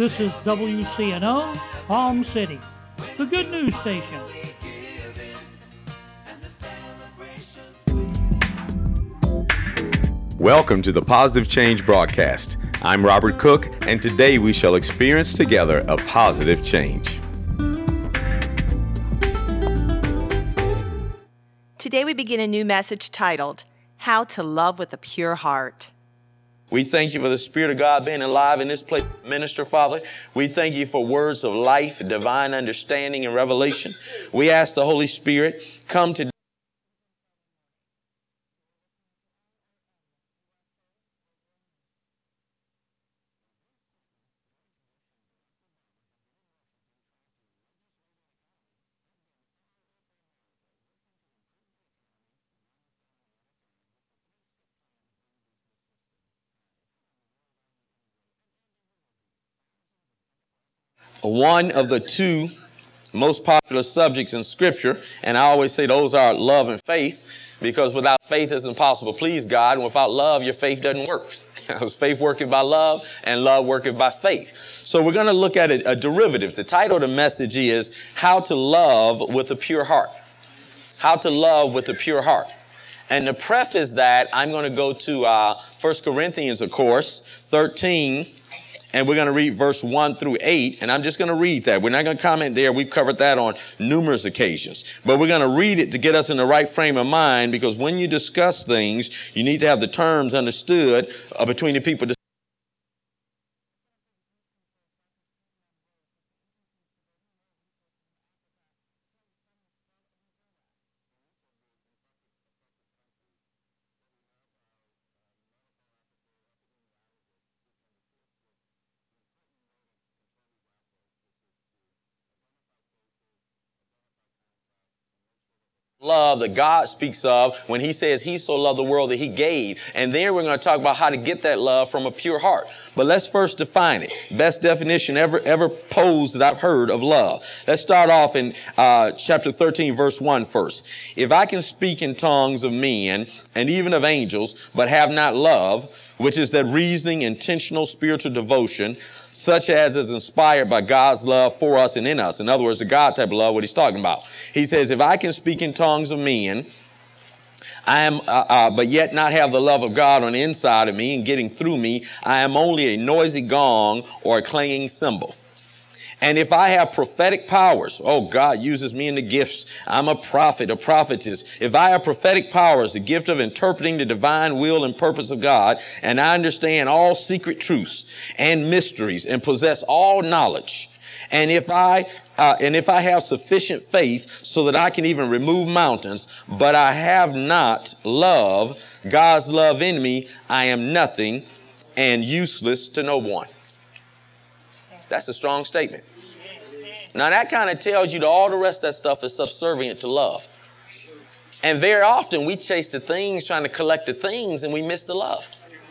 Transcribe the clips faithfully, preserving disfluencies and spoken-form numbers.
This is W C N O, Palm City, the good news station. Welcome to the Positive Change broadcast. I'm Robert Cook, and today we shall experience together a positive change. Today we begin a new message titled, How to Love with a Pure Heart. We thank you for the Spirit of God being alive in this place, Minister, Father. We thank you for words of life, divine understanding, and revelation. We ask the Holy Spirit, come to one of the two most popular subjects in Scripture, and I always say those are love and faith, because without faith it's impossible to please God, and without love your faith doesn't work. Because faith worketh by love, and love worketh by faith. So we're going to look at a, a derivative. The title of the message is How to Love with a Pure Heart. How to Love with a Pure Heart. And to preface that, I'm going to go to uh, First Corinthians, of course, thirteen. And we're going to read verse one through eight, and I'm just going to read that. We're not going to comment there. We've covered that on numerous occasions. But we're going to read it to get us in the right frame of mind, because when you discuss things, you need to have the terms understood uh, between the people. Love that God speaks of when he says he so loved the world that he gave. And then we're going to talk about how to get that love from a pure heart. But let's first define it. Best definition ever ever posed that I've heard of love. Let's start off in uh, chapter thirteen, verse one first. If I can speak in tongues of men and even of angels, but have not love, which is that reasoning, intentional, spiritual devotion, such as is inspired by God's love for us and in us. In other words, the God type of love, what he's talking about. He says, if I can speak in tongues of men, I am, uh, uh, but yet not have the love of God on the inside of me and getting through me, I am only a noisy gong or a clanging cymbal. And if I have prophetic powers, oh, God uses me in the gifts. I'm a prophet, a prophetess. If I have prophetic powers, the gift of interpreting the divine will and purpose of God, and I understand all secret truths and mysteries and possess all knowledge, and if I uh, and if I have sufficient faith so that I can even remove mountains, but I have not love, God's love in me, I am nothing and useless to no one. That's a strong statement. Now that kind of tells you that all the rest of that stuff is subservient to love. And very often we chase the things, trying to collect the things, and we miss the love.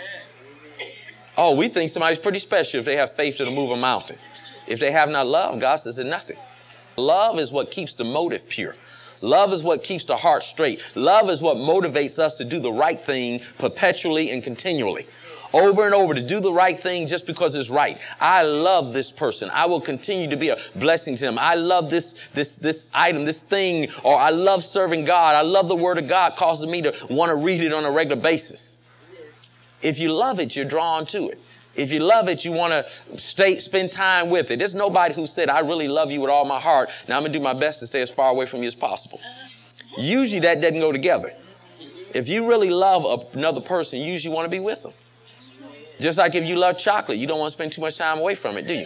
Oh, we think somebody's pretty special if they have faith to move a mountain. If they have not love, God says it's nothing. Love is what keeps the motive pure. Love is what keeps the heart straight. Love is what motivates us to do the right thing perpetually and continually. Over and over, to do the right thing just because it's right. I love this person. I will continue to be a blessing to them. I love this, this, this item, this thing, or I love serving God. I love the Word of God, causes me to want to read it on a regular basis. If you love it, you're drawn to it. If you love it, you want to stay, spend time with it. There's nobody who said, I really love you with all my heart. Now I'm going to do my best to stay as far away from you as possible. Usually that doesn't go together. If you really love another person, you usually want to be with them. Just like if you love chocolate, you don't want to spend too much time away from it, do you?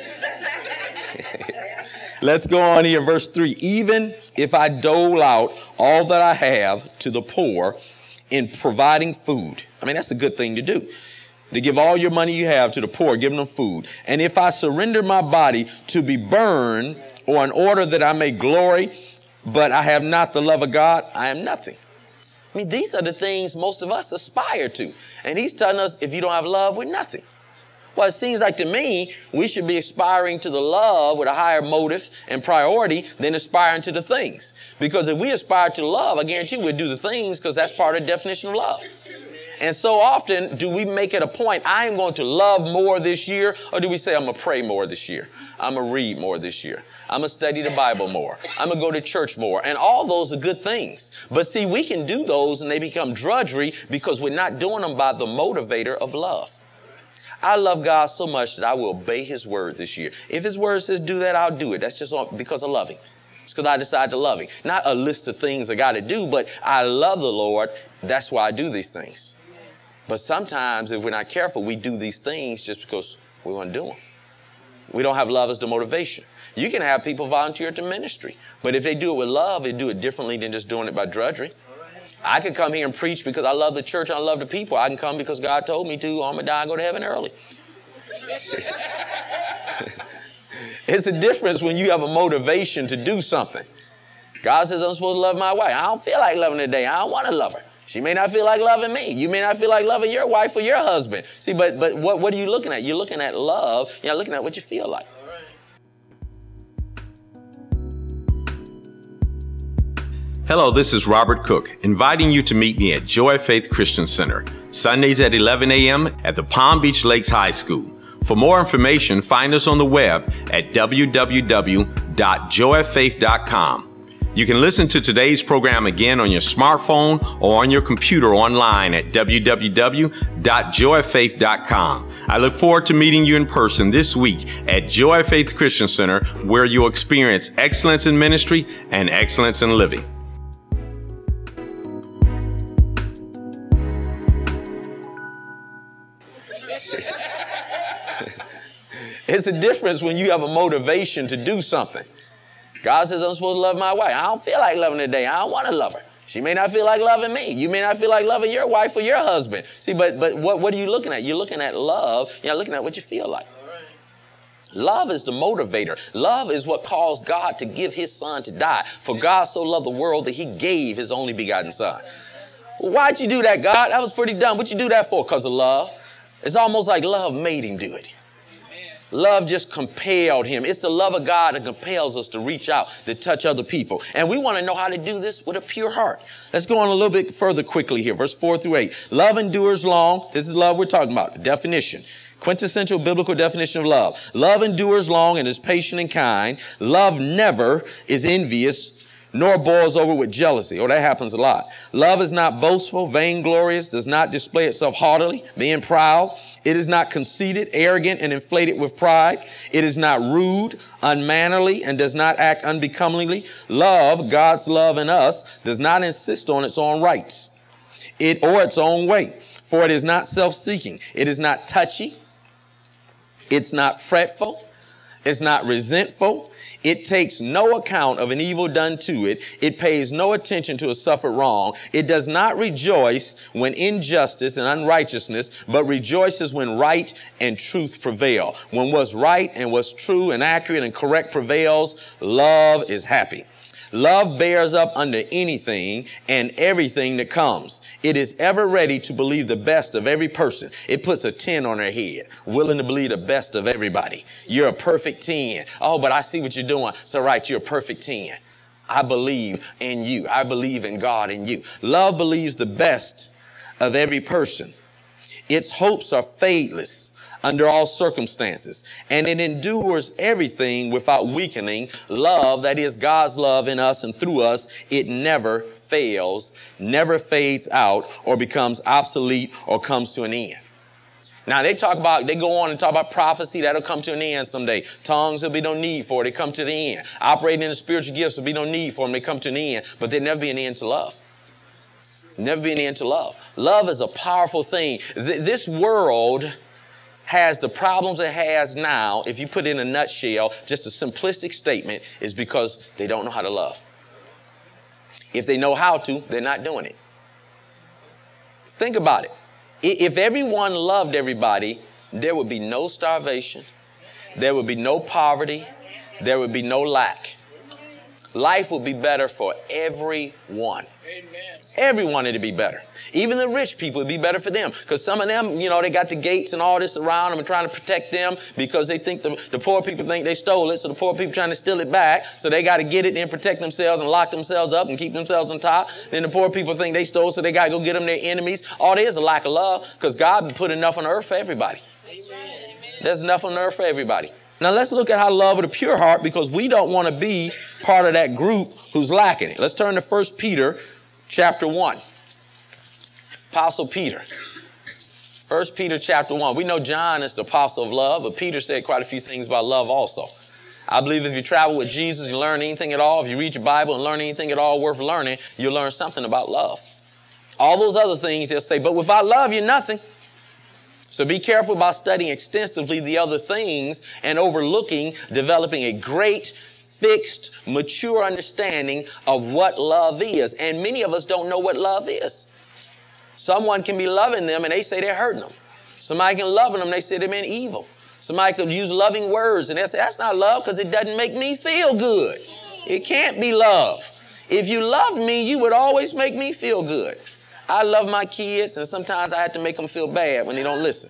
Let's go on here, verse three. Even if I dole out all that I have to the poor in providing food. I mean, that's a good thing to do. To give all your money you have to the poor, giving them food. And if I surrender my body to be burned, or in order that I may glory, but I have not the love of God, I am nothing. I mean, these are the things most of us aspire to. And he's telling us, if you don't have love, we're nothing. Well, it seems like to me, we should be aspiring to the love with a higher motive and priority than aspiring to the things. Because if we aspire to love, I guarantee we'll do the things, because that's part of the definition of love. And so often do we make it a point, I am going to love more this year, or do we say I'm going to pray more this year? I'm going to read more this year. I'm going to study the Bible more. I'm going to go to church more. And all those are good things. But see, we can do those and they become drudgery because we're not doing them by the motivator of love. I love God so much that I will obey his word this year. If his word says do that, I'll do it. That's just because I love him. It's because I decided to love him. Not a list of things I got to do, but I love the Lord. That's why I do these things. But sometimes if we're not careful, we do these things just because we want to do them. We don't have love as the motivation. You can have people volunteer at the ministry, but if they do it with love, they do it differently than just doing it by drudgery. I can come here and preach because I love the church, I love the people. I can come because God told me to, or I'm going to die and go to heaven early. It's a difference when you have a motivation to do something. God says I'm supposed to love my wife. I don't feel like loving her today. I don't want to love her. She may not feel like loving me. You may not feel like loving your wife or your husband. See, but but what, what are you looking at? You're looking at love. You're not looking at what you feel like. Hello, this is Robert Cook, inviting you to meet me at Joy Faith Christian Center, Sundays at eleven a.m. at the Palm Beach Lakes High School. For more information, find us on the web at w w w dot joy faith dot com. You can listen to today's program again on your smartphone or on your computer online at w w w dot joy faith dot com. I look forward to meeting you in person this week at Joy Faith Christian Center, where you'll experience excellence in ministry and excellence in living. It's a difference when you have a motivation to do something. God says I'm supposed to love my wife. I don't feel like loving her today. I don't want to love her. She may not feel like loving me. You may not feel like loving your wife or your husband. See, but but what, what are you looking at? You're looking at love. You're not looking at what you feel like. Love is the motivator. Love is what caused God to give his son to die. For God so loved the world that he gave his only begotten son. Well, why'd you do that, God? That was pretty dumb. What'd you do that for? Because of love. It's almost like love made him do it. Love just compelled him. It's the love of God that compels us to reach out, to touch other people. And we want to know how to do this with a pure heart. Let's go on a little bit further quickly here. Verse four through eight. Love endures long. This is love we're talking about. The definition. Quintessential biblical definition of love. Love endures long and is patient and kind. Love never is envious, nor boils over with jealousy. Oh, that happens a lot. Love is not boastful, vainglorious, does not display itself haughtily, being proud. It is not conceited, arrogant, and inflated with pride. It is not rude, unmannerly, and does not act unbecomingly. Love, God's love in us, does not insist on its own rights it or its own way, for it is not self-seeking. It is not touchy. It's not fretful. It's not resentful. It takes no account of an evil done to it. It pays no attention to a suffered wrong. It does not rejoice when injustice and unrighteousness, but rejoices when right and truth prevail. When what's right and what's true and accurate and correct prevails, love is happy. Love bears up under anything and everything that comes. It is ever ready to believe the best of every person. It puts a ten on their head, willing to believe the best of everybody. You're a perfect ten. Oh, but I see what you're doing. So right, you're a perfect ten. I believe in you. I believe in God in you. Love believes the best of every person. Its hopes are fadeless under all circumstances, and it endures everything without weakening. Love, that is God's love in us and through us, it never fails, never fades out or becomes obsolete or comes to an end. Now they talk about, they go on and talk about prophecy, that'll come to an end someday. Tongues, there'll be no need for it, they come to the end. Operating in the spiritual gifts, there'll be no need for them, they come to an end, but there'll never be an end to love. Never be an end to love. Love is a powerful thing. Th- this world has the problems it has now, if you put it in a nutshell, just a simplistic statement, is because they don't know how to love. If they know how to, they're not doing it. Think about it. If everyone loved everybody, there would be no starvation, there would be no poverty, there would be no lack. life would be better for everyone. Amen. Everyone it'd be better. Even the rich people, it'd be better for them. Because some of them, you know, they got the gates and all this around them and trying to protect them because they think the, the poor people think they stole it. So the poor people trying to steal it back. So they got to get it and protect themselves and lock themselves up and keep themselves on top. Then the poor people think they stole, so they got to go get them their enemies. All there is a lack of love because God put enough on earth for everybody. Amen. There's enough on earth for everybody. Now let's look at how love with a pure heart, because we don't want to be part of that group who's lacking it. Let's turn to First Peter chapter one. Apostle Peter. First Peter chapter one. We know John is the apostle of love, but Peter said quite a few things about love also. I believe if you travel with Jesus, you learn anything at all. If you read your Bible and learn anything at all worth learning, you'll learn something about love. All those other things, they'll say, but without love, you're nothing. So be careful about studying extensively the other things and overlooking developing a great, fixed, mature understanding of what love is. And many of us don't know what love is. Someone can be loving them and they say they're hurting them. Somebody can love them and they say they're being evil. Somebody could use loving words and they say, that's not love because it doesn't make me feel good. It can't be love. If you loved me, you would always make me feel good. I love my kids, and sometimes I have to make them feel bad when they don't listen.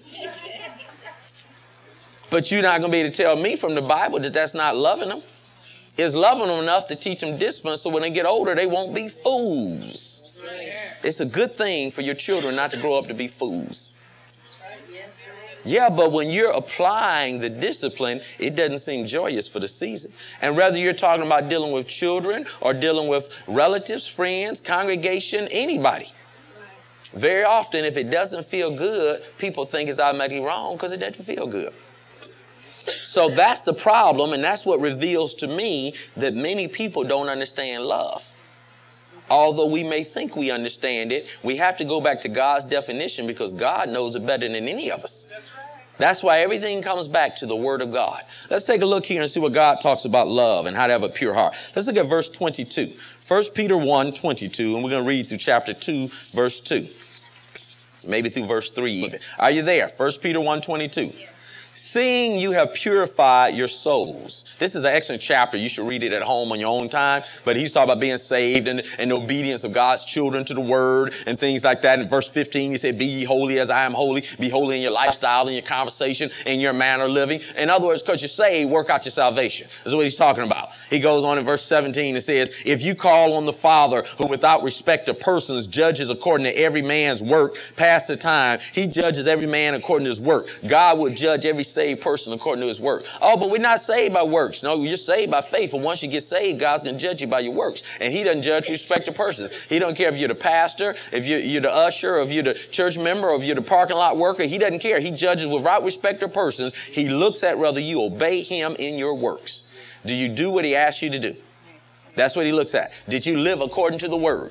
But you're not going to be able to tell me from the Bible that that's not loving them. It's loving them enough to teach them discipline so when they get older, they won't be fools. It's a good thing for your children not to grow up to be fools. Yeah, but when you're applying the discipline, it doesn't seem joyous for the season. And whether you're talking about dealing with children or dealing with relatives, friends, congregation, anybody, very often, if it doesn't feel good, people think it's automatically wrong because it doesn't feel good. So that's the problem, and that's what reveals to me that many people don't understand love. Although we may think we understand it, we have to go back to God's definition because God knows it better than any of us. That's why everything comes back to the Word of God. Let's take a look here and see what God talks about love and how to have a pure heart. Let's look at verse twenty-two. First Peter one, twenty-two, and we're going to read through chapter two, verse two. Maybe through verse three even. Are you there? First Peter one, twenty-two. Seeing you have purified your souls. This is an excellent chapter. You should read it at home on your own time. But he's talking about being saved and, and the obedience of God's children to the word and things like that. In verse fifteen, he said, be ye holy as I am holy. Be holy in your lifestyle, in your conversation, in your manner of living. In other words, because you're saved, work out your salvation. This is what he's talking about. He goes on in verse seventeen and says, if you call on the Father who without respect of persons judges according to every man's work, past the time, he judges every man according to his work. God will judge every saved person according to his work. Oh, but we're not saved by works. No, you're saved by faith. But once you get saved, God's going to judge you by your works. And he doesn't judge respect of persons. He don't care if you're the pastor, if you're, you're the usher, or if you're the church member, or if you're the parking lot worker. He doesn't care. He judges without respect of persons. He looks at whether you obey him in your works. Do you do what he asks you to do? That's what he looks at. Did you live according to the word?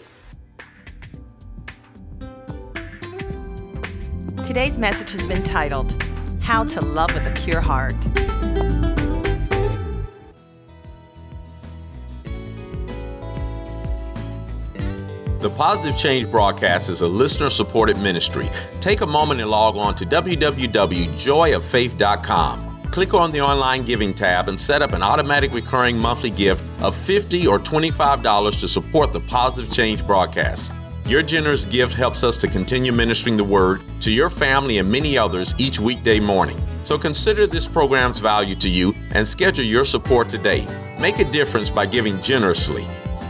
Today's message has been titled, How to Love with a Pure Heart. The Positive Change broadcast is a listener-supported ministry. Take a moment and log on to w w w dot joy of faith dot com. Click on the online giving tab and set up an automatic recurring monthly gift of fifty dollars or twenty-five dollars to support the Positive Change broadcast. Your generous gift helps us to continue ministering the word to your family and many others each weekday morning. So consider this program's value to you and schedule your support today. Make a difference by giving generously.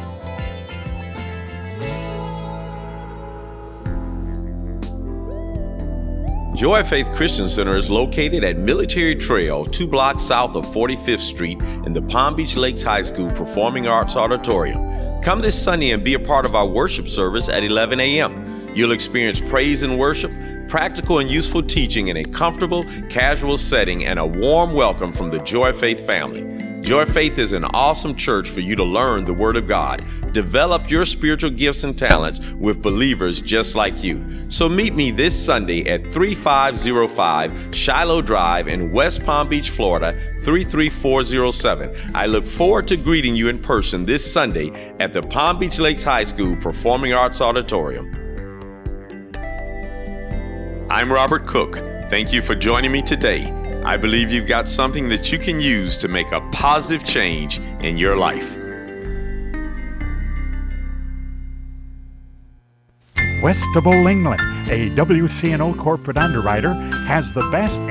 Joy of Faith Christian Center is located at Military Trail, two blocks south of forty-fifth Street in the Palm Beach Lakes High School Performing Arts Auditorium. Come this Sunday and be a part of our worship service at eleven a m You'll experience praise and worship, practical and useful teaching in a comfortable, casual setting, and a warm welcome from the Joy of Faith family. Joy of Faith is an awesome church for you to learn the Word of God, develop your spiritual gifts and talents with believers just like you. So meet me this Sunday at thirty-five oh five Shiloh Drive in West Palm Beach, Florida, three three four oh seven. I look forward to greeting you in person this Sunday at the Palm Beach Lakes High School Performing Arts Auditorium. I'm Robert Cook. Thank you for joining me today. I believe you've got something that you can use to make a positive change in your life. West of Old England, a W C N O corporate underwriter, has the best